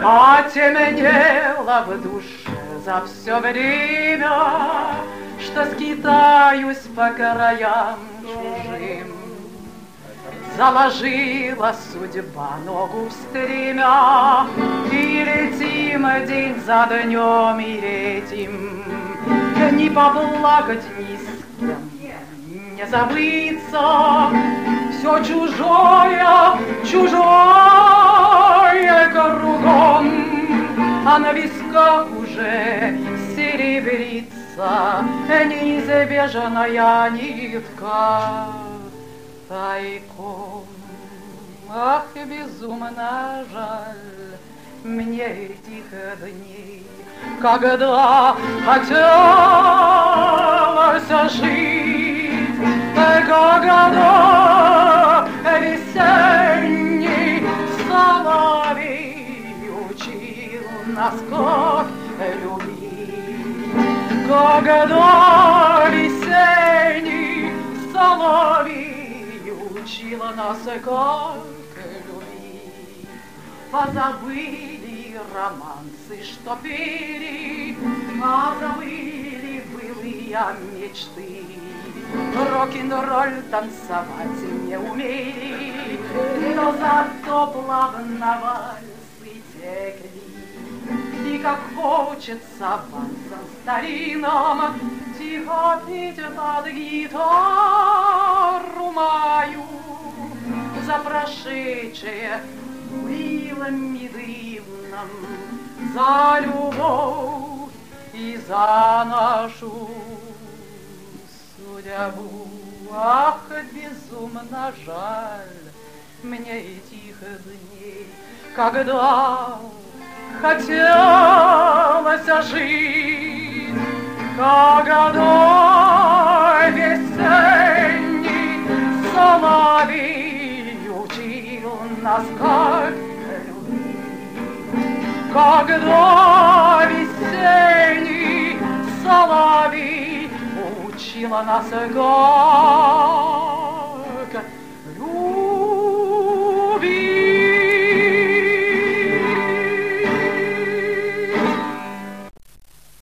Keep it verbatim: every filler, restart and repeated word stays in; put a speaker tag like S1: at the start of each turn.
S1: А темнело в душе за все время, что скитаюсь по краям чужим. Заложила судьба ногу в стремя, и летим день за днем, и летим. Не поплакать ни с кем, не забыться, все чужое, чужое кругом, а на висках уже серебрится неизбежная нитка тайком. Ах, безумно жаль мне этих дней, когда хотелось жить, когда весенний соловей учил нас как любить, когда весенний соловей учил нас как любить. Позабыли романсы, что пели, позабыли былые мечты. Рок-н-ролл танцевать не умели, но зато плавно вальсы текли. И как хочется вальсом старинам тихо петь под гитару мою за прошедшее милым и дивным, за любовь и за нашу судьбу. Ах, безумно жаль мне этих дней, когда хотелось жить, когда весенний соловей учил нас как любить, когда весенний соловей учила нас как любить.